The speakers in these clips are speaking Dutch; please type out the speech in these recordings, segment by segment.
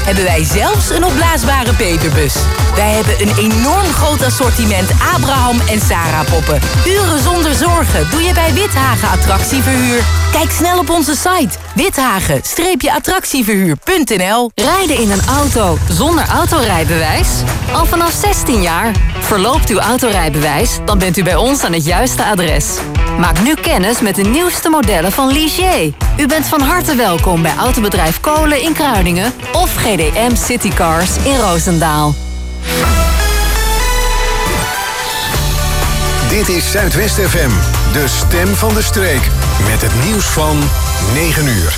hebben wij zelfs een opblaasbare peperbus. Wij hebben een enorm groot assortiment Abraham en Sarah poppen. Uren zonder zorgen doe je bij Withagen Attractieverhuur. Kijk snel op onze site withagen-attractieverhuur.nl. Rijden in een auto zonder autorijbewijs? Al vanaf 16 jaar. Verloopt uw autorijbewijs, dan bent u bij ons aan het juiste adres. Maak nu kennis met de nieuwste modellen van Ligier. U bent van harte welkom bij Autobedrijf Kolen in Kruiningen of GDM Citycars in Roosendaal. Dit is Zuidwest FM, de stem van de streek. Met het nieuws van 9 uur.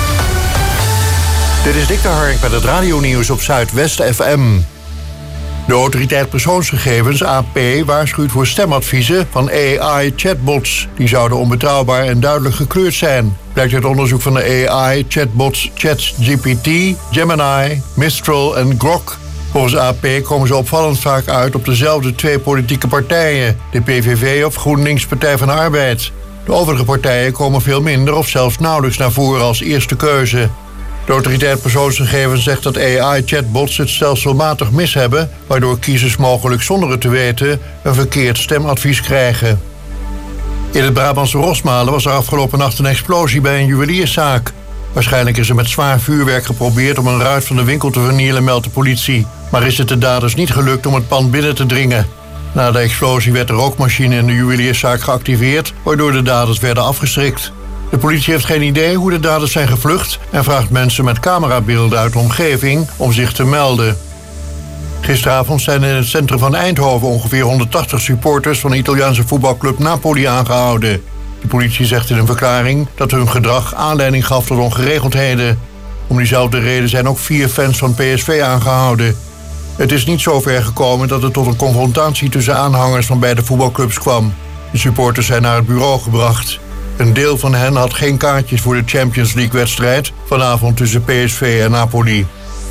Dit is Dick de Hark met het radionieuws op Zuidwest FM. De autoriteit persoonsgegevens, AP, waarschuwt voor stemadviezen van AI-chatbots. Die zouden onbetrouwbaar en duidelijk gekleurd zijn. Blijkt uit onderzoek van de AI-chatbots ChatGPT, Gemini, Mistral en Grok. Volgens AP komen ze opvallend vaak uit op dezelfde 2 politieke partijen. De PVV of GroenLinks Partij van de Arbeid. De overige partijen komen veel minder of zelfs nauwelijks naar voren als eerste keuze. De autoriteit persoonsgegevens zegt dat AI-chatbots het stelselmatig mis hebben, waardoor kiezers mogelijk zonder het te weten een verkeerd stemadvies krijgen. In het Brabantse Rosmalen was er afgelopen nacht een explosie bij een juwelierszaak. Waarschijnlijk is er met zwaar vuurwerk geprobeerd om een ruit van de winkel te vernielen, meldt de politie. Maar is het de daders niet gelukt om het pand binnen te dringen. Na de explosie werd de rookmachine in de juwelierszaak geactiveerd, waardoor de daders werden afgeschrikt. De politie heeft geen idee hoe de daders zijn gevlucht en vraagt mensen met camerabeelden uit de omgeving om zich te melden. Gisteravond zijn in het centrum van Eindhoven ongeveer 180 supporters van de Italiaanse voetbalclub Napoli aangehouden. De politie zegt in een verklaring dat hun gedrag aanleiding gaf tot ongeregeldheden. Om diezelfde reden zijn ook 4 fans van PSV aangehouden. Het is niet zo ver gekomen dat het tot een confrontatie tussen aanhangers van beide voetbalclubs kwam. De supporters zijn naar het bureau gebracht. Een deel van hen had geen kaartjes voor de Champions League-wedstrijd vanavond tussen PSV en Napoli.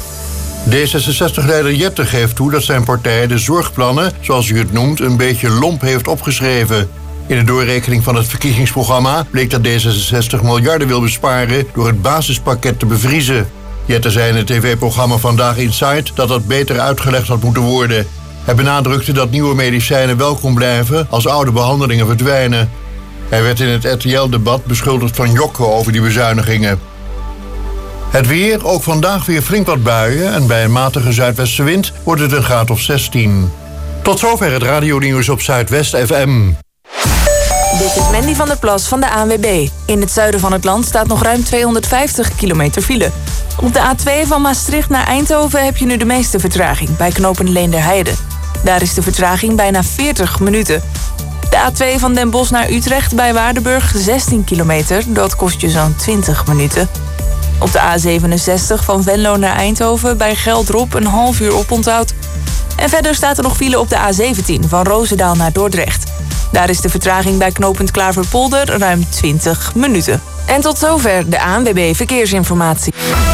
D66-leider Jette geeft toe dat zijn partij de zorgplannen, zoals u het noemt, een beetje lomp heeft opgeschreven. In de doorrekening van het verkiezingsprogramma bleek dat D66 miljarden wil besparen door het basispakket te bevriezen. Jette zei in het tv-programma Vandaag Inside dat dat beter uitgelegd had moeten worden. Hij benadrukte dat nieuwe medicijnen welkom blijven als oude behandelingen verdwijnen. Hij werd in het RTL-debat beschuldigd van jokken over die bezuinigingen. Het weer, ook vandaag weer flink wat buien en bij een matige zuidwestenwind wordt het een graad of 16. Tot zover het radionieuws op Zuidwest FM. Dit is Mandy van der Plas van de ANWB. In het zuiden van het land staat nog ruim 250 kilometer file. Op de A2 van Maastricht naar Eindhoven heb je nu de meeste vertraging bij knooppunt Leenderheide. Daar is de vertraging bijna 40 minuten. De A2 van Den Bosch naar Utrecht bij Waardenburg 16 kilometer. Dat kost je zo'n 20 minuten. Op de A67 van Venlo naar Eindhoven bij Geldrop een half uur oponthoud. En verder staat er nog file op de A17 van Roosendaal naar Dordrecht. Daar is de vertraging bij knooppunt Klaverpolder ruim 20 minuten. En tot zover de ANWB Verkeersinformatie.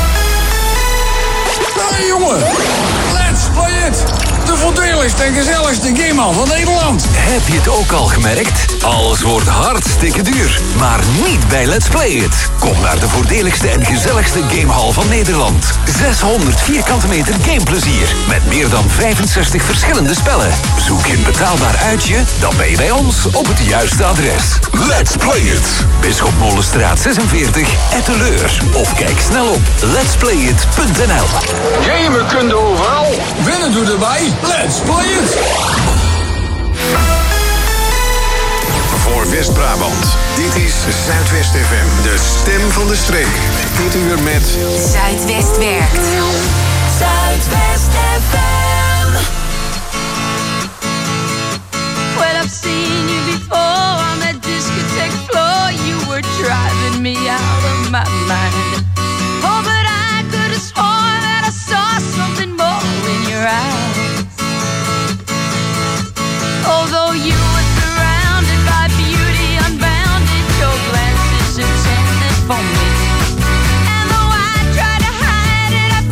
Hey jongen, let's play it! De voordeligste en gezelligste gamehal van Nederland. Heb je het ook al gemerkt? Alles wordt hartstikke duur. Maar niet bij Let's Play It. Kom naar de voordeligste en gezelligste gamehal van Nederland. 600 vierkante meter gameplezier. Met meer dan 65 verschillende spellen. Zoek je een betaalbaar uitje? Dan ben je bij ons op het juiste adres. Let's Play It. Bisschop Molenstraat 46, Etteleur. Of kijk snel op letsplayit.nl. Gamen kun je overal. Winnen doe erbij. Let's play it! Voor West-Brabant, dit is Zuidwest FM, de stem van de streek. Dit uur met Zuidwest werkt. Zuidwest FM. Well, I've seen you before on that discotheque floor. You were driving me out of my mind. Oh, but I could have sworn that I saw something more in your eyes. Although you were surrounded by beauty unbounded, your glance is intended for me. And though I try to hide it, I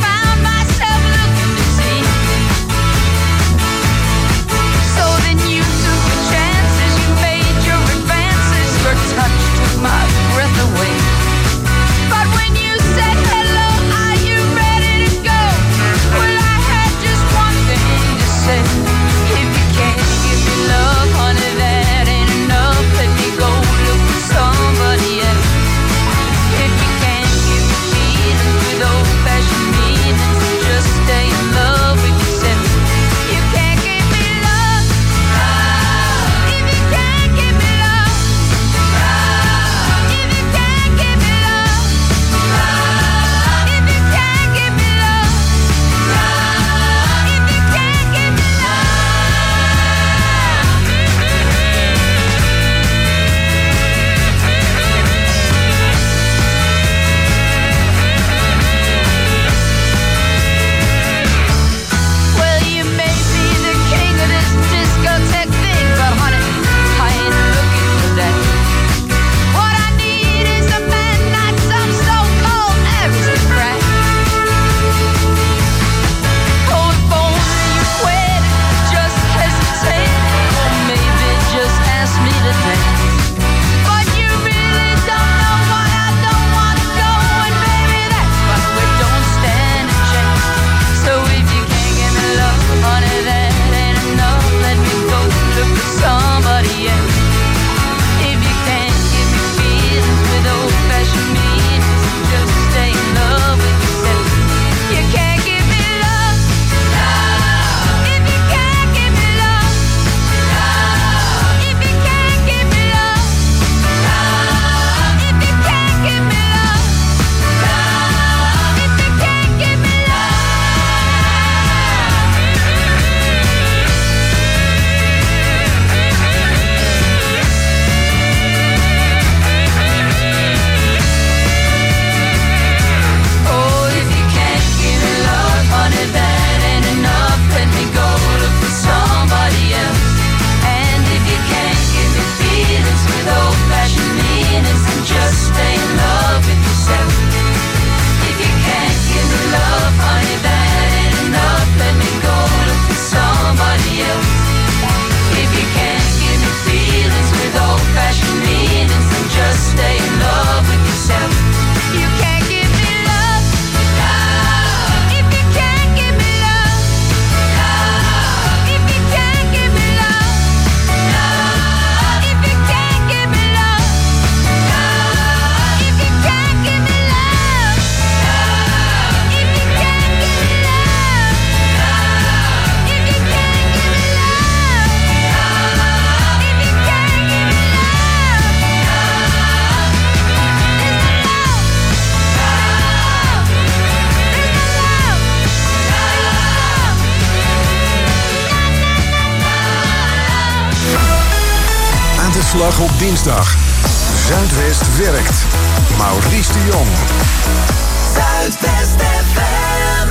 Klokslag op dinsdag. Zuidwest werkt. Maurice de Jong. Zuidwest FM.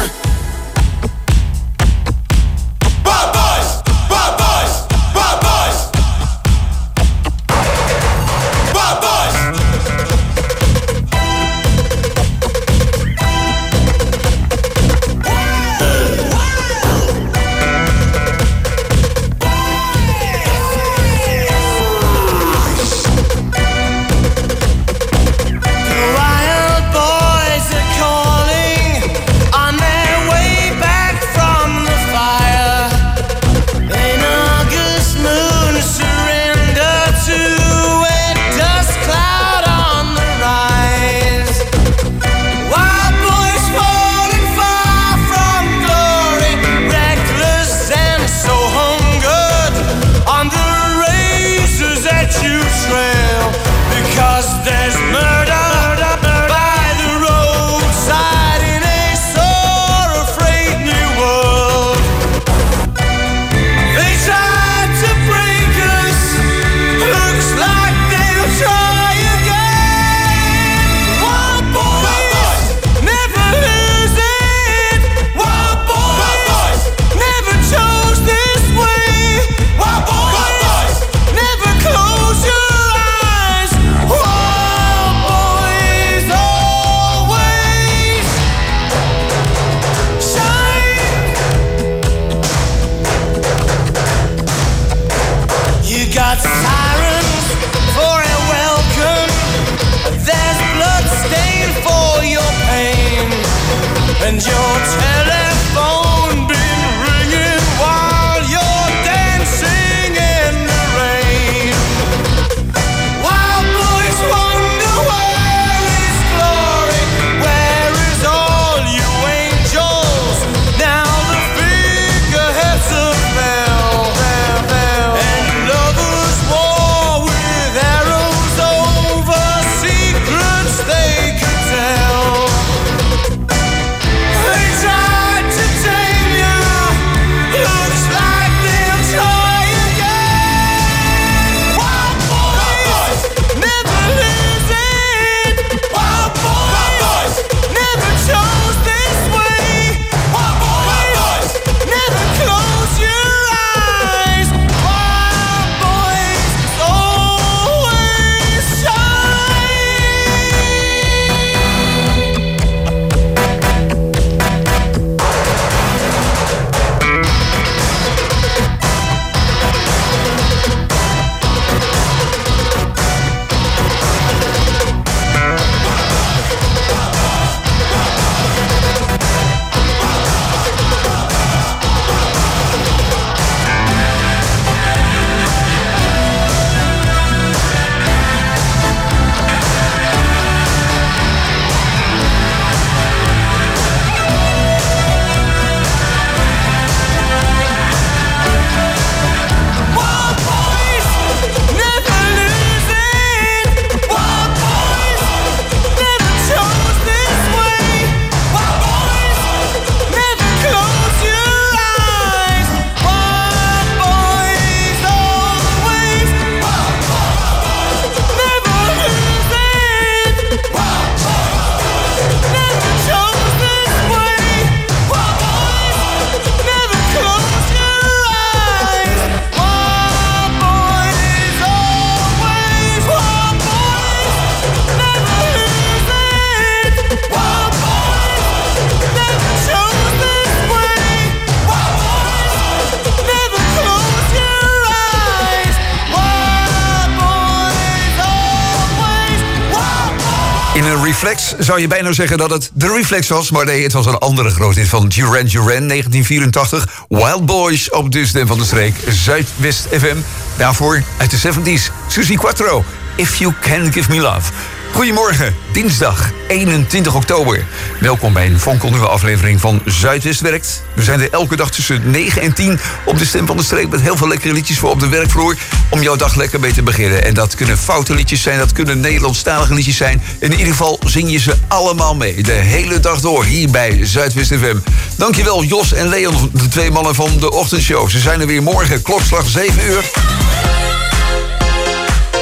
Bad boys, bad boys, bad boys. Bad boys. Reflex zou je bijna zeggen dat het de Reflex was, maar nee, het was een andere grootheid van Duran Duran, 1984. Wild Boys op de stem van de streek, Zuidwest FM. Daarvoor uit de 70s, Suzy Quatro, If You Can Give Me Love. Goedemorgen, dinsdag 21 oktober. Welkom bij een fonkelnieuwe aflevering van Zuidwest Werkt. We zijn er elke dag tussen 9 en 10 op de stem van de streek met heel veel lekkere liedjes voor op de werkvloer om jouw dag lekker mee te beginnen. En dat kunnen foute liedjes zijn, dat kunnen Nederlandstalige liedjes zijn. In ieder geval zing je ze allemaal mee, de hele dag door, hier bij Zuidwest FM. Dankjewel Jos en Leon, de twee mannen van de ochtendshow. Ze zijn er weer morgen, klokslag 7 uur.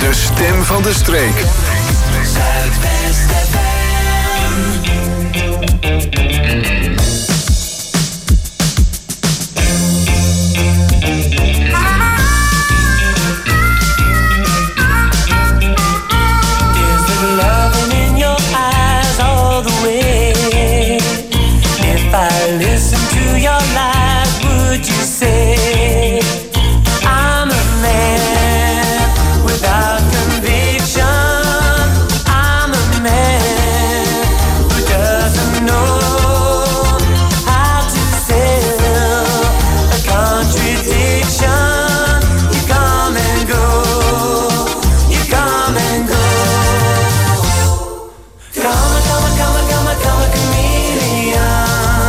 De stem van de streek. Zuidwest FM. Listen to your lies, would you say I'm a man without conviction? I'm a man who doesn't know how to sell a contradiction. You come and go, you come and go. Come a chameleon.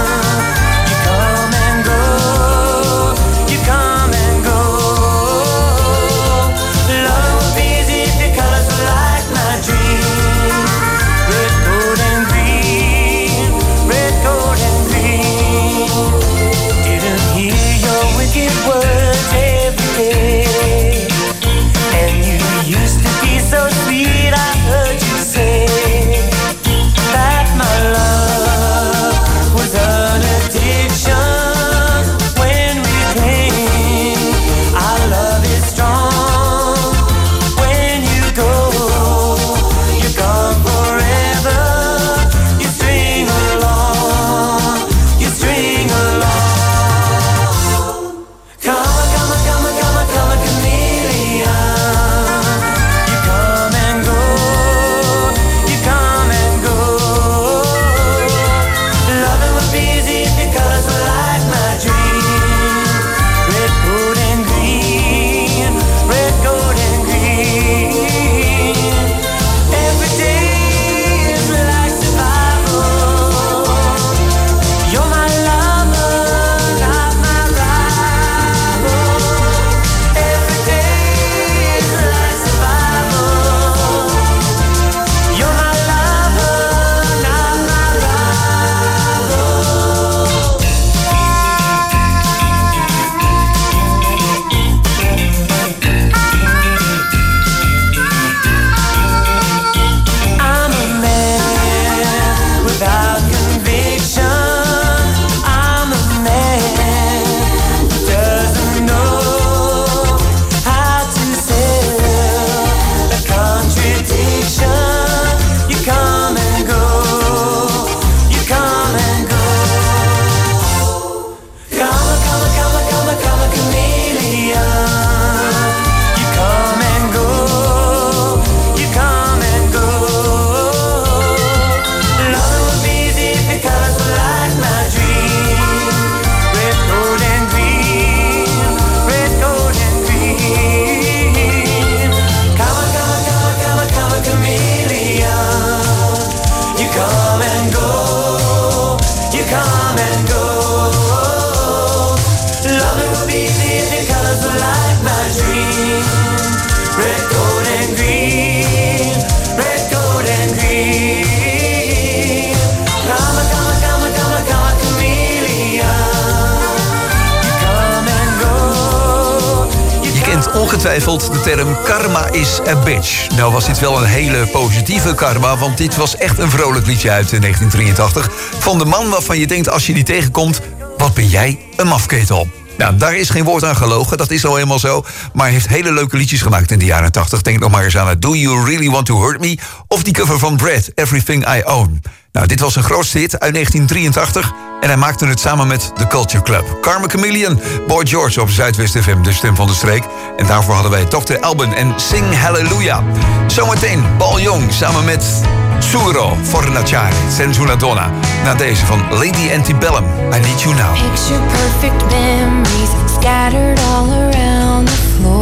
Ongetwijfeld de term karma is a bitch. Nou was dit wel een hele positieve karma, want dit was echt een vrolijk liedje uit 1983... van de man waarvan je denkt als je die tegenkomt, wat ben jij een mafketel. Nou, daar is geen woord aan gelogen, dat is al helemaal zo. Maar hij heeft hele leuke liedjes gemaakt in de jaren 80. Denk nog maar eens aan Do You Really Want To Hurt Me? Of die cover van Brad, Everything I Own. Nou, dit was een grootste hit uit 1983... en hij maakte het samen met The Culture Club. Karma Chameleon, Boy George op Zuidwest FM, de stem van de streek. En daarvoor hadden wij Dr. Alban en Sing Hallelujah. Zometeen Paul Young samen met Suro, Fornaciare, Senza una Donna. Na deze van Lady Antebellum, I Need You Now. Picture perfect memories scattered all around the floor.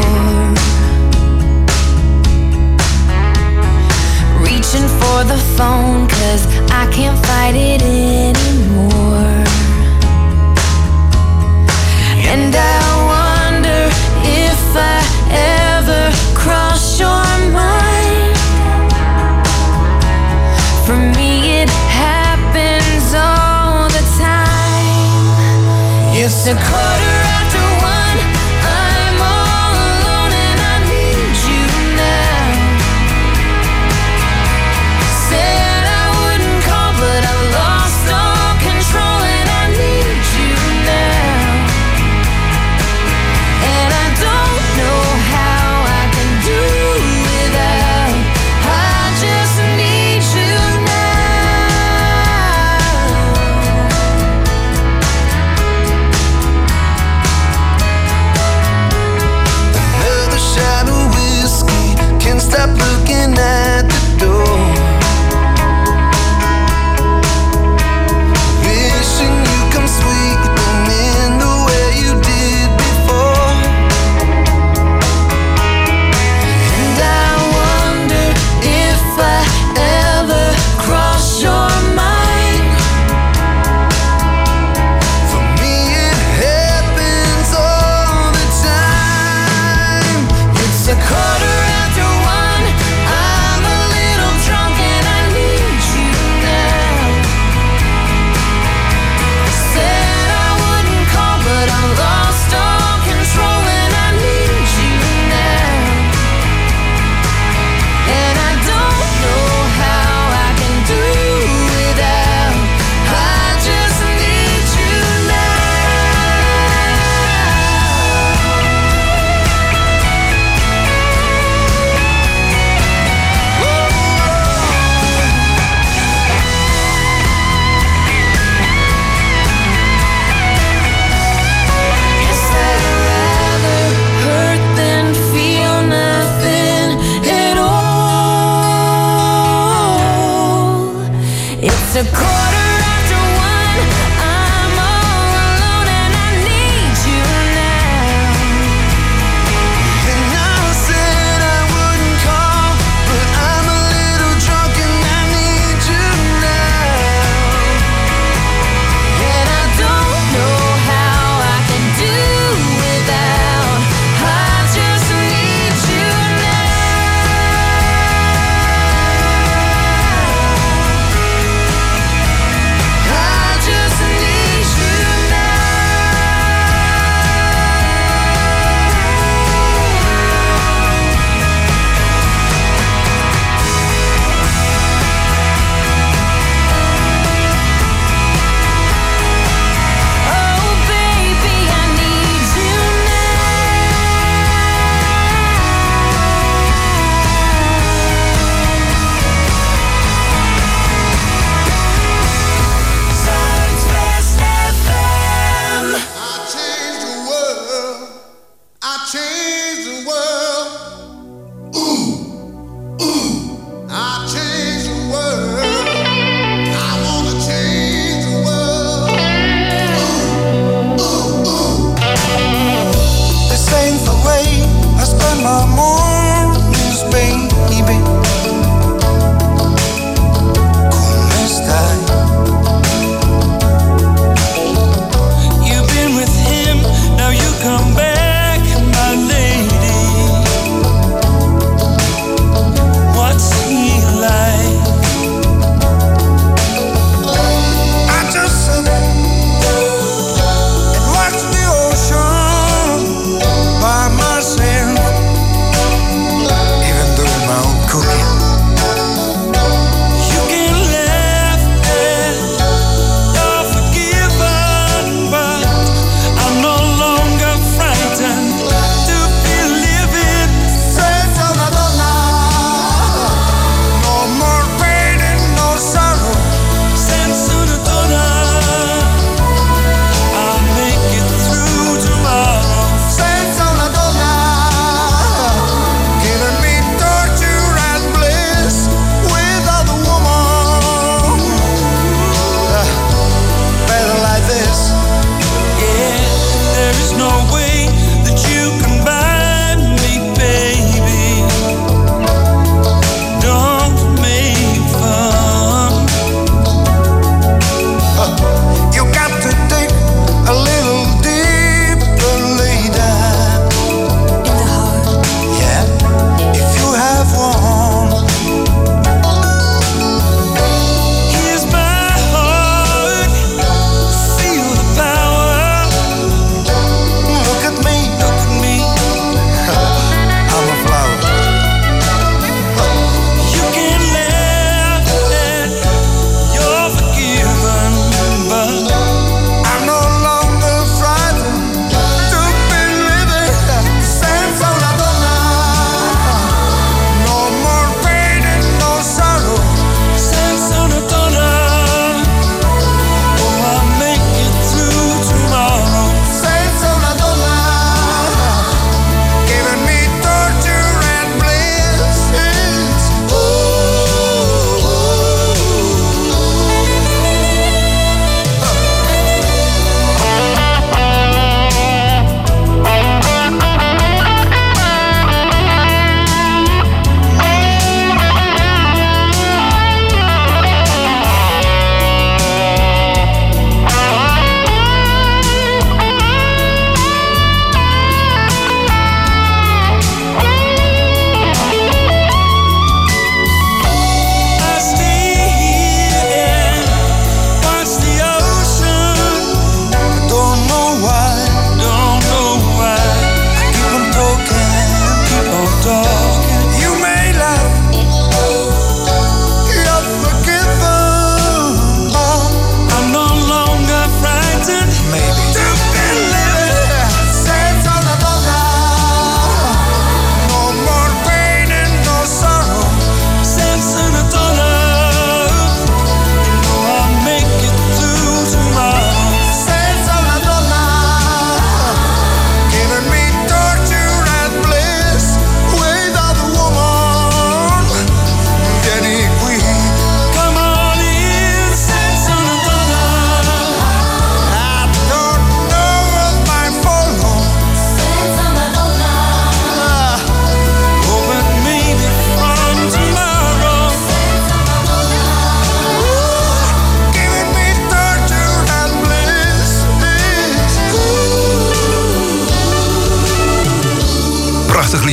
Reaching for the phone 'cause I can't fight it anymore. And I wonder if I ever cross your mind. For me it happens all the time. It's a 1:15. I'm all alone and I need you now.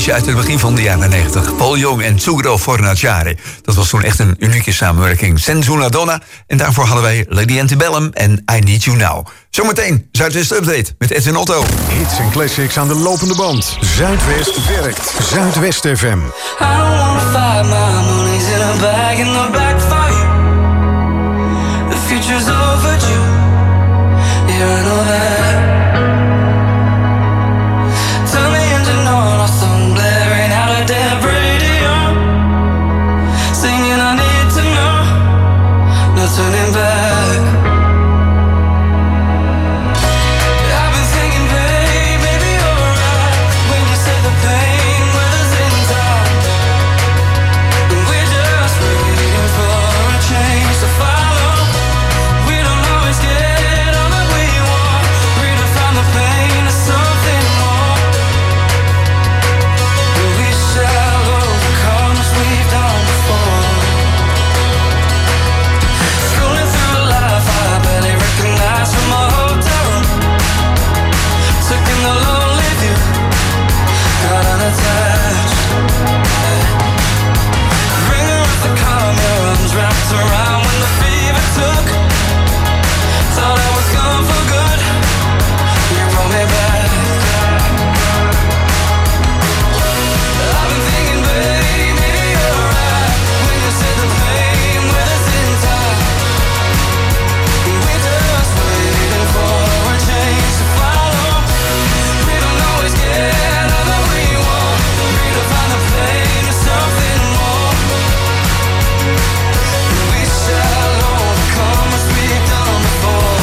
liedje uit het begin van de jaren 90. Paul Young en Sugro Fornaciari. Dat was toen echt een unieke samenwerking. Senza una donna. En daarvoor hadden wij Lady Antebellum en I Need You Now. Zometeen Zuidwest Update met Edwin Otto. Hits en classics aan de lopende band. Zuidwest werkt. Zuidwest FM. I don't wanna fight, my money's in a bag in the backfire. The future's overdue. Yeah, I know that. Turn the engine on, our song blaring out a dead radio. Singing I need to know, no turning back. I've been thinking, babe, maybe you're right when you said the pain weathers in time. And we're just waiting for a change to follow. We don't always get all that we want. Redefine the pain to something more. And we shall overcome as we've done before. Scrolling through life I barely recognize from my hotel room. Took in the lonely view, got unattached. Ringer of the calm, your arms wrapped around when the fever took. Thought I was gone for good, you brought me back. I've been thinking, babe, maybe you're right when you said the pain weathers in time. We're just waiting for a change to follow. We don't always get all that we want. Redefine the pain to something more. We shall overcome as we've done before.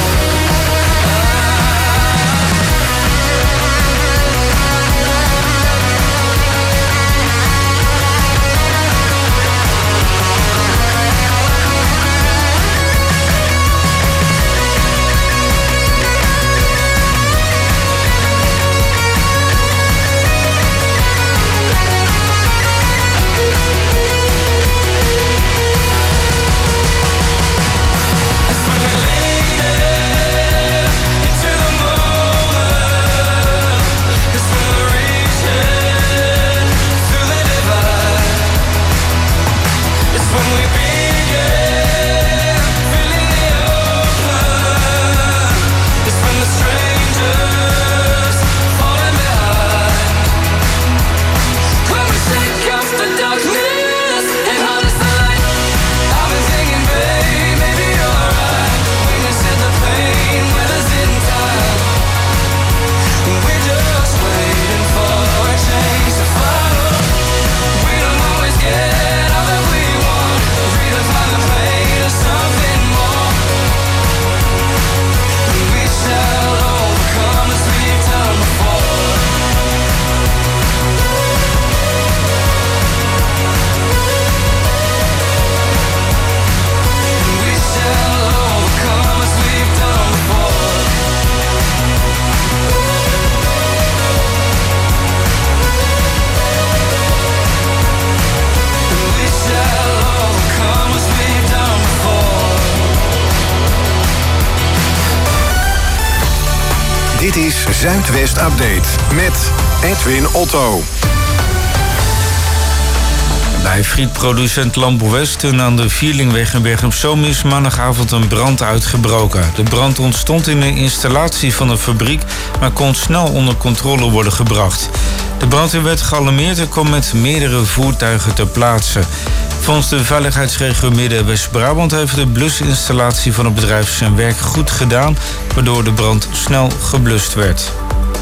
Dit is Zuidwest Update met Edwin Otto. Bij frietproducent Lambo Westen aan de Vierlingweg in Bergen-op-Zoom is maandagavond een brand uitgebroken. De brand ontstond in de installatie van de fabriek, maar kon snel onder controle worden gebracht. De brandweer werd gealarmeerd en kwam met meerdere voertuigen ter plaatse. Volgens de veiligheidsregio Midden-West-Brabant heeft de blusinstallatie van het bedrijf zijn werk goed gedaan, waardoor de brand snel geblust werd.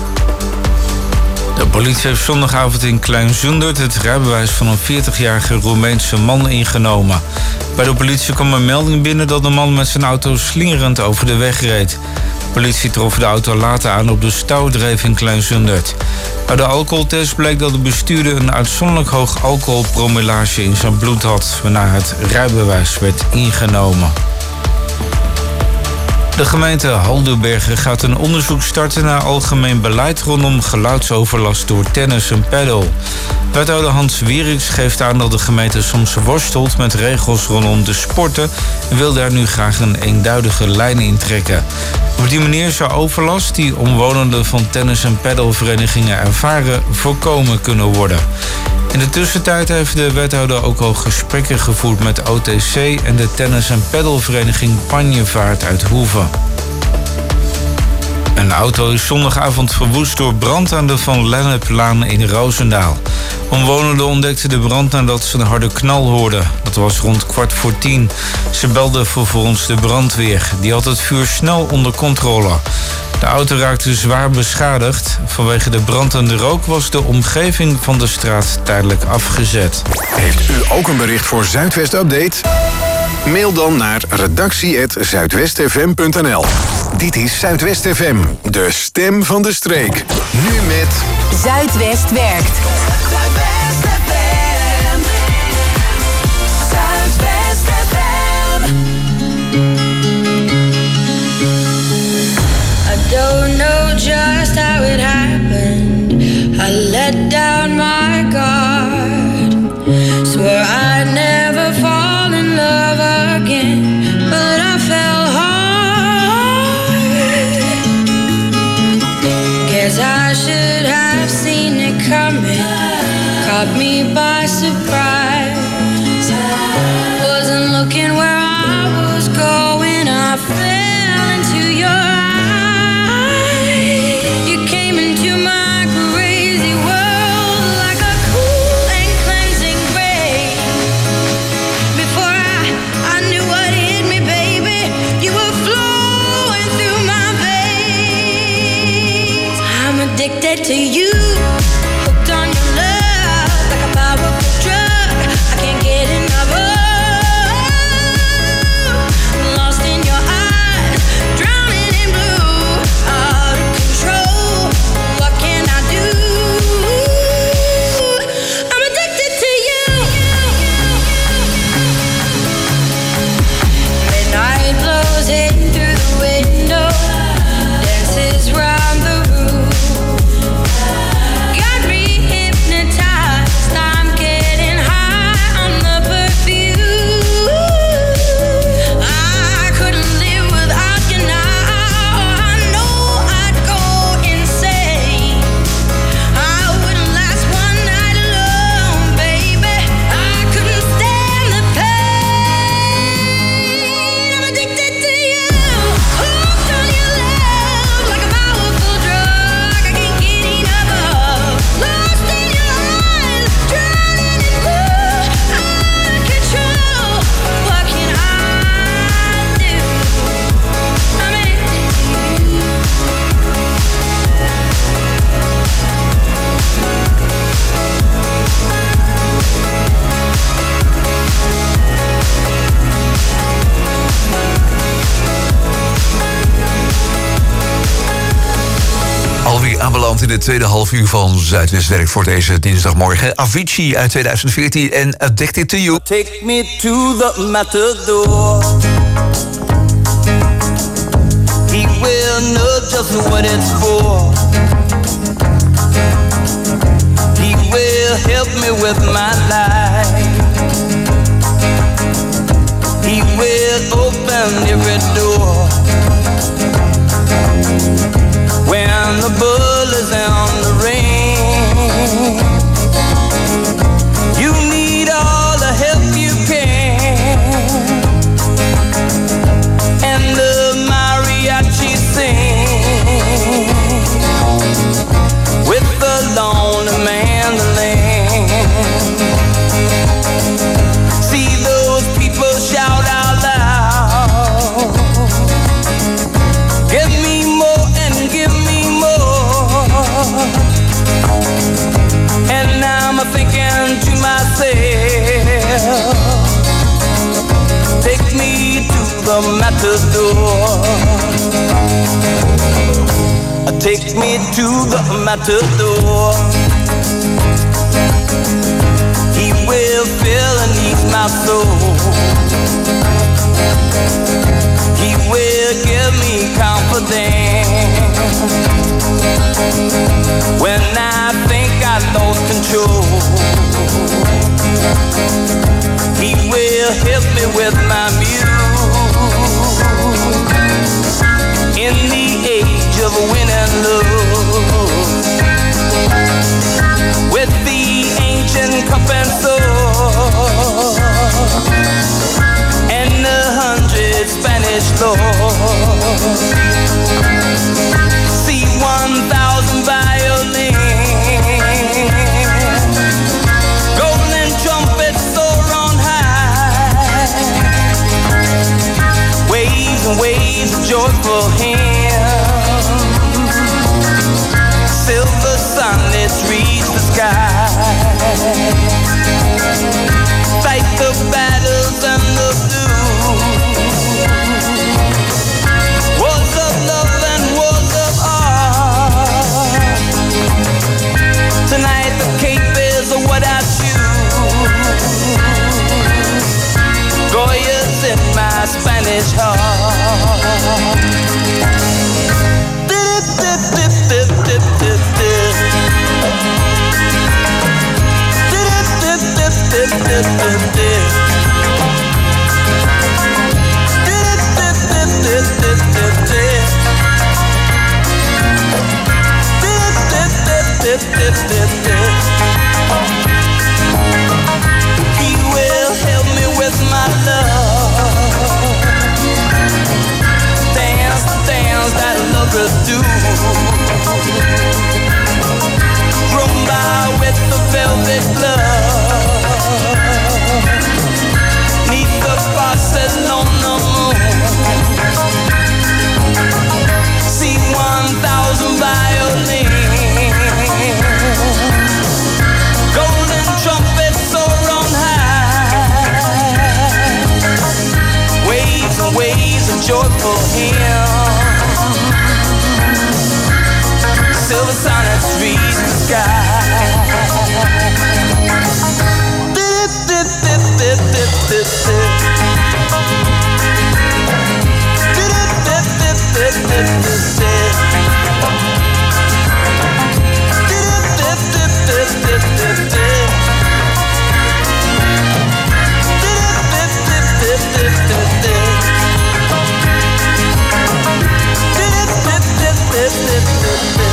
De politie heeft zondagavond in Klein-Zundert het rijbewijs van een 40-jarige Roemeense man ingenomen. Bij de politie kwam een melding binnen dat de man met zijn auto slingerend over de weg reed. De politie trof de auto later aan op de Stouwdreef in Klein-Zundert. Bij de alcoholtest bleek dat de bestuurder een uitzonderlijk hoog alcoholpromillage in zijn bloed had, waarna het rijbewijs werd ingenomen. De gemeente Haldenbergen gaat een onderzoek starten naar algemeen beleid rondom geluidsoverlast door tennis en paddle. Wethouder Hans Wieriks geeft aan dat de gemeente soms worstelt met regels rondom de sporten en wil daar nu graag een eenduidige lijn in trekken. Op die manier zou overlast die omwonenden van tennis- en paddelverenigingen ervaren voorkomen kunnen worden. In de tussentijd heeft de wethouder ook al gesprekken gevoerd met OTC en de tennis- en paddelvereniging Panjevaart uit Hoeven. Een auto is zondagavond verwoest door brand aan de Van Lenneplaan in Roosendaal. Omwonenden ontdekten de brand nadat ze een harde knal hoorden. Dat was rond 9:15. Ze belden vervolgens de brandweer. Die had het vuur snel onder controle. De auto raakte zwaar beschadigd. Vanwege de brand en de rook was de omgeving van de straat tijdelijk afgezet. Heeft u ook een bericht voor Zuidwest Update? Mail dan naar redactie@zuidwestfm.nl. Dit is Zuidwest FM, de stem van de streek. Nu met Zuidwest werkt. Zuidwest FM. Zuidwest FM. I don't know just how it happened. I let down my guard. Swore I'd never fall in love again, but I fell hard. Guess I should have seen it coming. Caught me by surprise. Wasn't looking where I was going. I fell into your eyes. You came into my crazy world like a cool and cleansing rain. Before I knew what hit me, baby, you were flowing through my veins. I'm addicted to you, hooked on your love like a powerful drug. I can't get enough of. Lost in your eyes, drowning in blue, out of control. What can I do? I'm addicted to you. Midnight blows in through the window, dances round the room. Got me hypnotized, I'm getting high on the perfume. I couldn't live without you now. I know I'd go insane. I wouldn't last one night alone, baby. I couldn't stand the pain. I'm addicted to you, hooked on your love like a powerful drug. I can't get enough of. Lost in your eyes, drowning in blue, out of control. What can I do? I'm addicted to you. Alweer aanbeland in het tweede halfuur van Zuidwestwerk voor deze dinsdagmorgen. Avicii uit 2014 en Addicted to You. Take me to the matador. He will know just what it's for. He will help me with my life. He will open every door. When the bull is on the ring, you need all the help you can. And the mariachi sing with the lonely mandolin. See those people shout out loud, give me more and give me more. And I'm thinking to myself, take me to the matador. Take me to the matador. He will fill and ease my soul. He will give me confidence when I think I lost control. and soul, and 100 Spanish lords. See 1,000 violins, golden trumpets soar on high, waves and waves of joyful hymns, silver sunlets reach the sky, fight the battles and the blues, wars of love and wars of art. Tonight the cape is what I choose, Goya's in my Spanish heart. Dip, dip, dip, dip, dip, dip, dip. Dip, dip, dip, dip, dip, dip, dip. Dip, dip, dip, dip, dip, dip, dip. Dip, dip, dip, dip, dip, dip. He will help me with my love. Dance the dance that lovers do. Rumba with the velvet glove. Neath the Barcelona moon. See 1,000 violins, golden trumpets soar on high, waves and waves of joyful hymns, silver sonnets reach the sky. Dip, dip, dip, dip, dip, dip, dip. Dip, dip, dip, dip, dip, dip, dip. Dip, dip, dip, dip, dip, dip, dip. Dip, dip, dip, dip, dip, dip. Dip, dip, dip, dip, dip, dip, dip.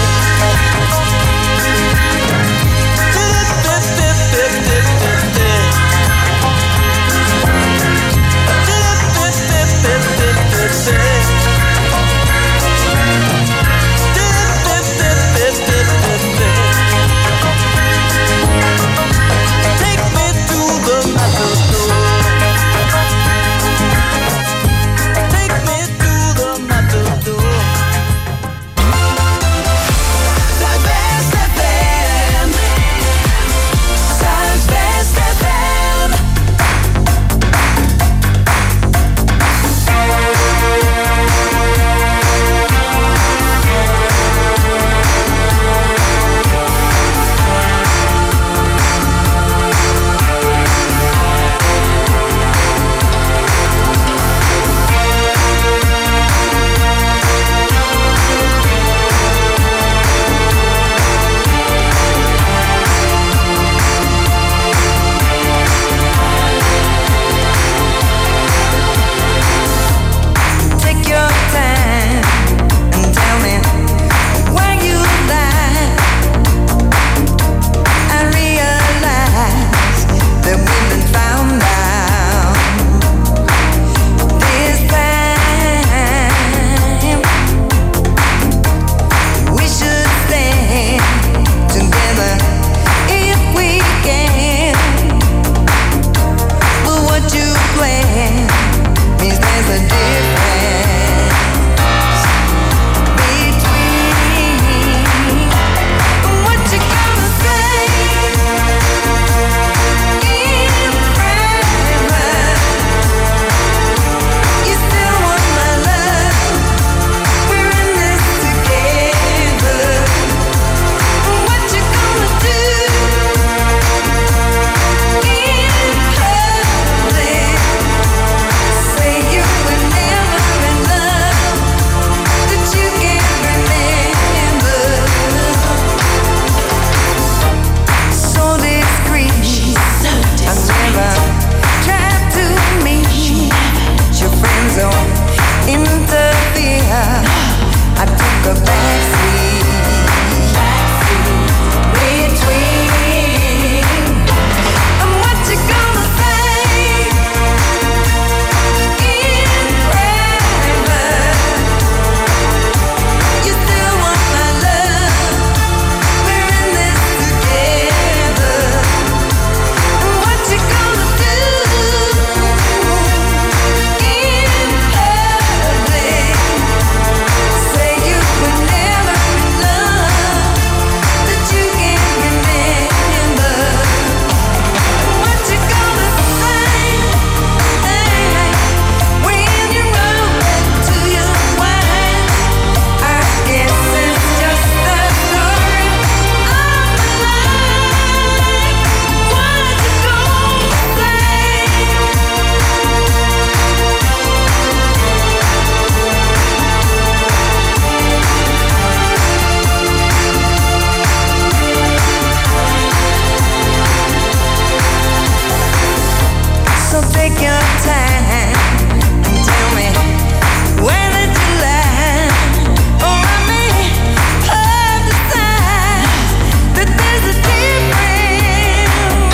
So take your time and tell me where did you land? Or I may understand that there's a difference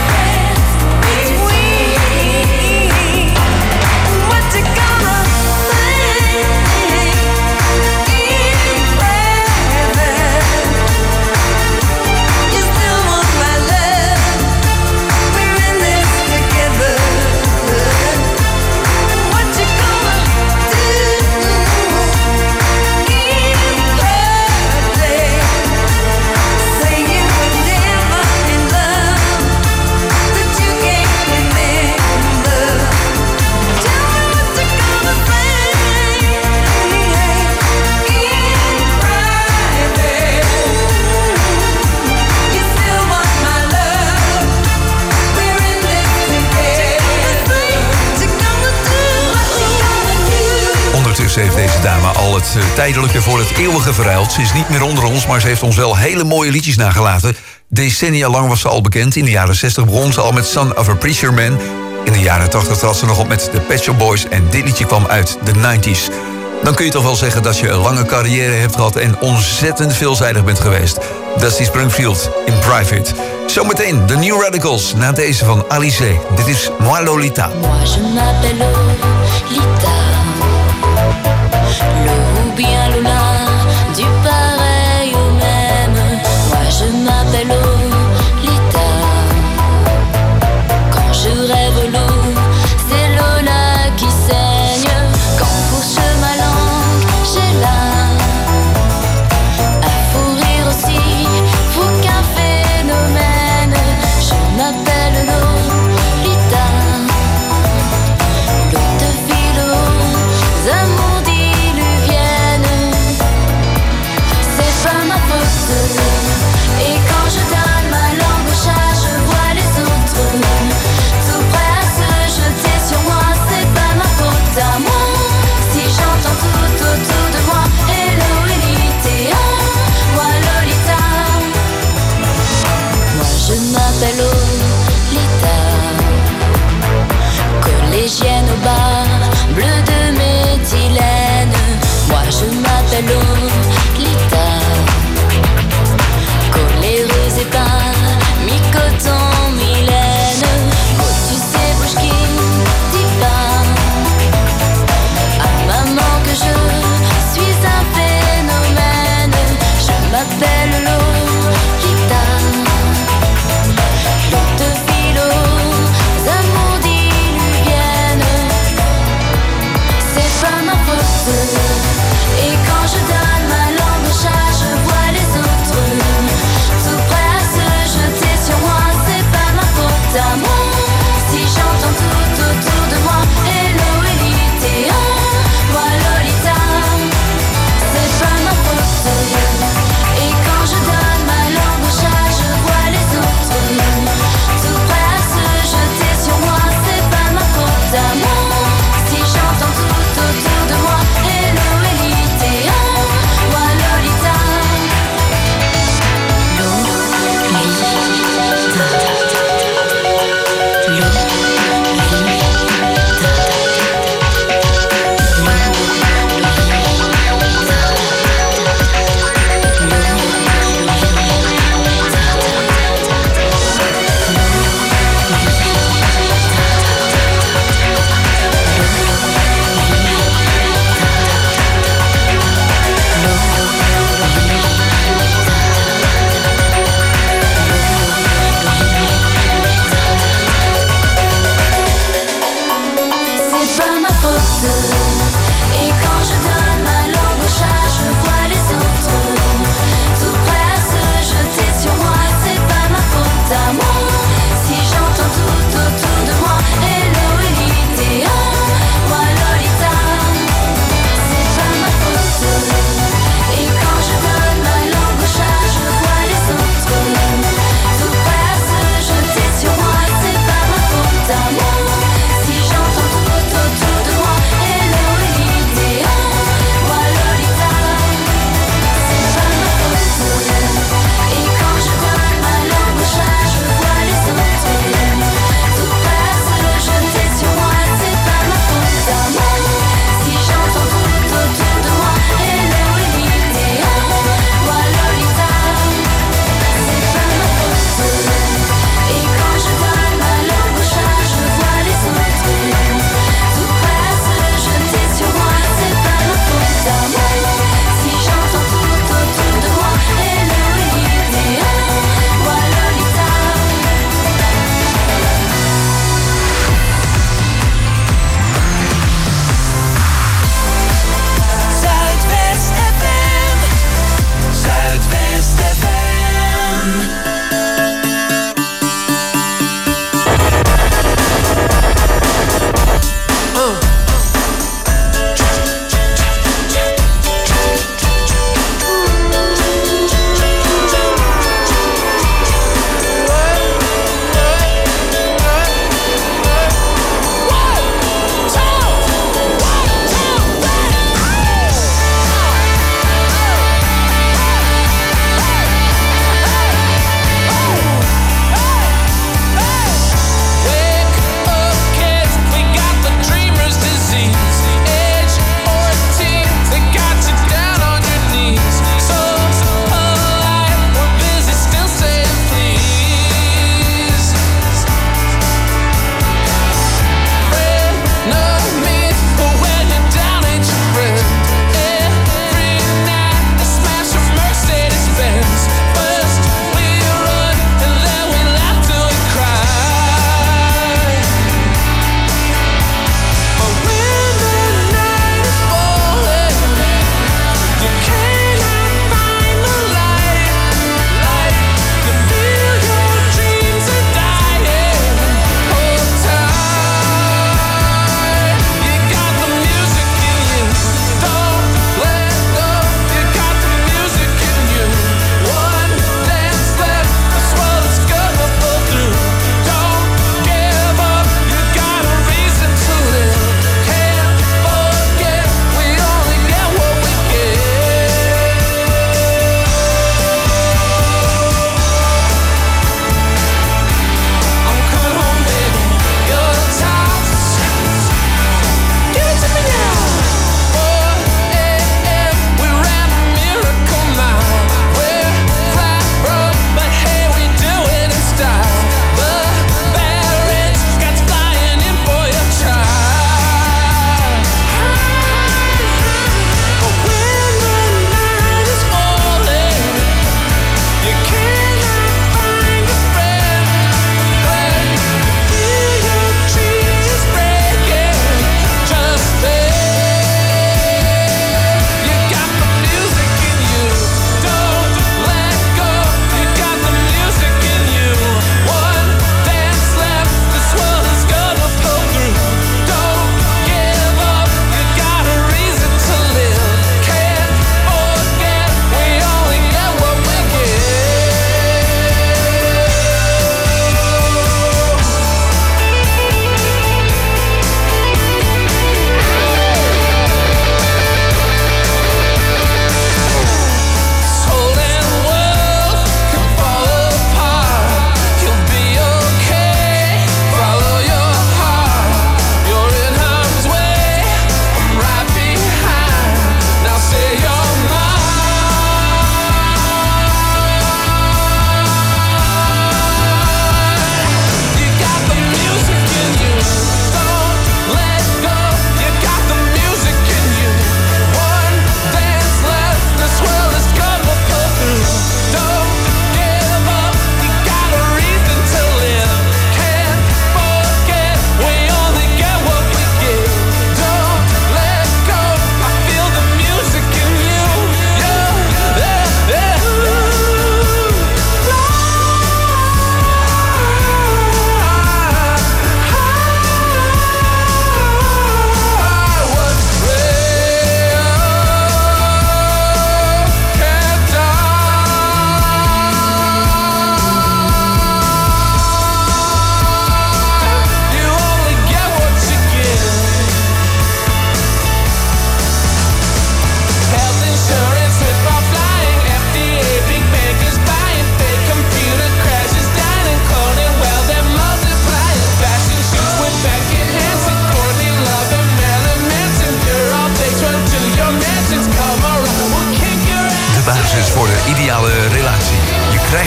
between what you gonna say in private. You still want my love. We're in this together. What you gonna do in private? Say you were never in love, that you can't remember. Tell me what you gonna say in private. You still want my love. We're in this together. What you gonna do? What you gonna do? Ondertussen heeft deze dame al het tijdelijke voor het eeuwige verruild. Ze is niet meer onder ons, maar ze heeft ons wel hele mooie liedjes nagelaten. Decennia lang was ze al bekend. In de jaren 60 begon ze al met Son of a Preacher Man. In de jaren 80 trad ze nog op met de Pet Shop Boys. En dit liedje kwam uit de 90s. Dan kun je toch wel zeggen dat je een lange carrière hebt gehad en ontzettend veelzijdig bent geweest. Dusty Springfield in Private. Zometeen de New Radicals na deze van Alice. Dit is Moi Lolita. Moi je m'appelle Lolita, le ou bien Lola, du pareil au même. Moi je m'appelle Lolita, quand je rêve l'eau, c'est Lola qui saigne. Quand fourche ma langue, j'ai l'âme à fourrir aussi, faut qu'un phénomène. Je m'appelle Lolita, l'eau de ville aux amours diluviennes. C'est pas ma faute. Et quand je donne ma langue au chat, je vois les autres tout prêts à se jeter sur moi. C'est pas ma faute à moi. Si j'entends tout autour de moi, hello Lolita, moi Lolita. Moi je m'appelle Lolita, collégienne au bar, bleu de méthylène. Moi je m'appelle Lolita, coléreuse et pas mi-coton, mi-laine. Oh tu sais bouge qui dit pas à maman que je suis un phénomène. Je m'appelle Lolita, l'eau de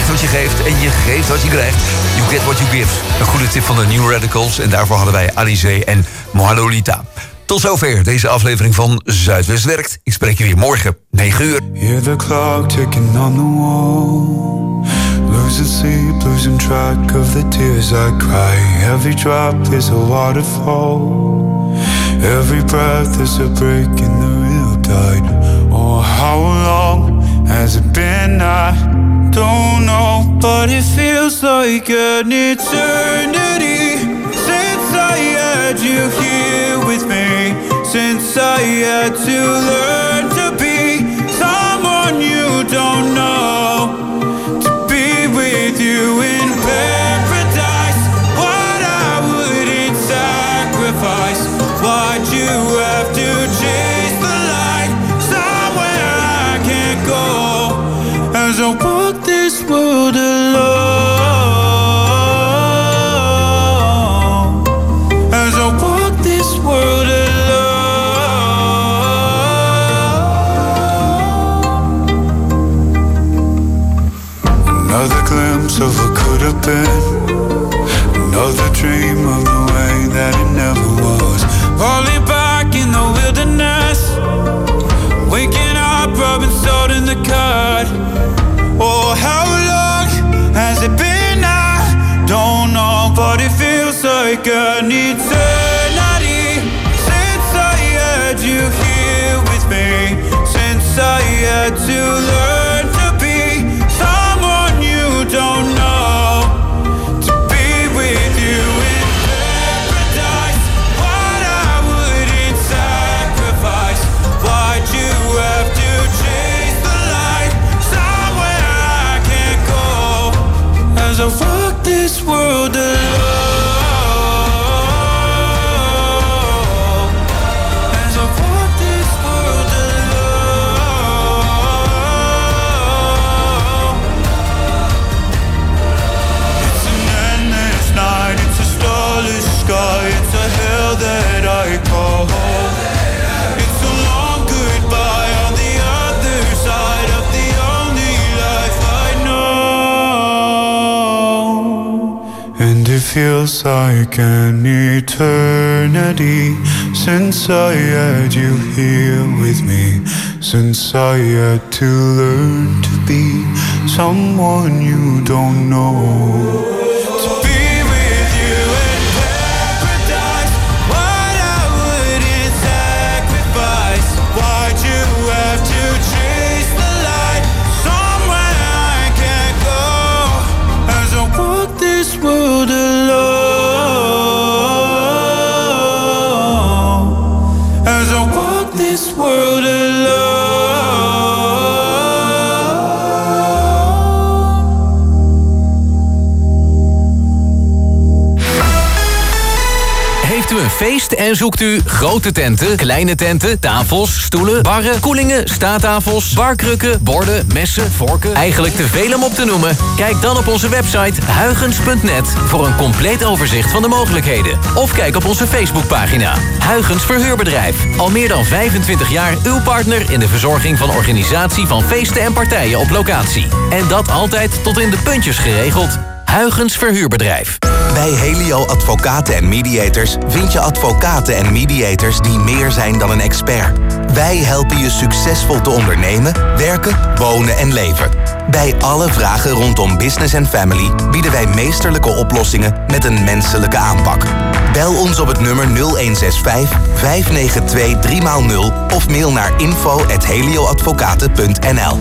krijgt wat je geeft en je geeft wat je krijgt. You get what you give. Een goede tip van de New Radicals. En daarvoor hadden wij Alizé en Mohalolita. Tot zover deze aflevering van Zuidwest Werkt. Ik spreek je weer morgen, 9 uur. Hear the clock ticking on the wall. Losing sleep, losing track of the tears I cry. Every drop is a waterfall. Every breath is a break in the real tide. Oh, how long has it been? I don't know, but it feels like an eternity since I had you here with me. Since I had to learn to be someone you don't know, to be with you in paradise. What I wouldn't sacrifice. Why'd you have to chase the light somewhere I can't go? As I walk this world alone. As I walk this world alone. Another glimpse of what could have been. Another dream of the way that it never was. Falling back in the wilderness. Waking up, rubbing salt in the cut. Oh, how long has it been? I don't know, but it feels like an eternity since I had you here with me. Since I had to learn to be someone you don't know, to be with you in paradise. What I wouldn't sacrifice. Why'd you have to chase the light somewhere I can't go? As I walk this world alone. As I walk this world alone. It's an endless night, it's a starless sky, it's a hell that I call home. It's a long goodbye on the other side of the only life I know. And it feels like an eternity since I had you here with me. Since I had to learn to be someone you don't know. To be with you in paradise. What I wouldn't sacrifice. Why'd you have to chase the light somewhere I can't go? As I walk this world alone. As I walk this world alone. Heeft u een feest en zoekt u grote tenten, kleine tenten, tafels, stoelen, barren, koelingen, staattafels, barkrukken, borden, messen, vorken? Eigenlijk te veel om op te noemen? Kijk dan op onze website huygens.net voor een compleet overzicht van de mogelijkheden. Of kijk op onze Facebookpagina. Huygens Verhuurbedrijf. Al meer dan 25 jaar uw partner in de verzorging van organisatie van feesten en partijen op locatie. En dat altijd tot in de puntjes geregeld. Huygens Verhuurbedrijf. Bij Helio Advocaten en Mediators vind je advocaten en mediators die meer zijn dan een expert. Wij helpen je succesvol te ondernemen, werken, wonen en leven. Bij alle vragen rondom business en family bieden wij meesterlijke oplossingen met een menselijke aanpak. Bel ons op het nummer 0165 592 3x0 of mail naar info@helioadvocaten.nl.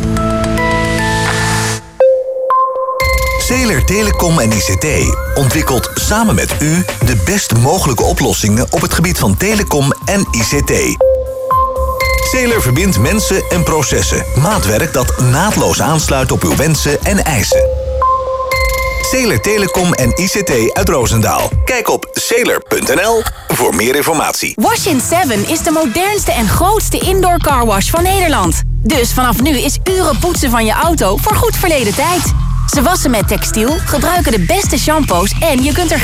Zeeler Telecom en ICT ontwikkelt samen met u de best mogelijke oplossingen op het gebied van telecom en ICT. Zeeler verbindt mensen en processen. Maatwerk dat naadloos aansluit op uw wensen en eisen. Zeeler Telecom en ICT uit Roosendaal. Kijk op zeeler.nl voor meer informatie. Wash-in 7 is de modernste en grootste indoor carwash van Nederland. Dus vanaf nu is uren poetsen van je auto voor goed verleden tijd. Ze wassen met textiel, gebruiken de beste shampoos en je kunt er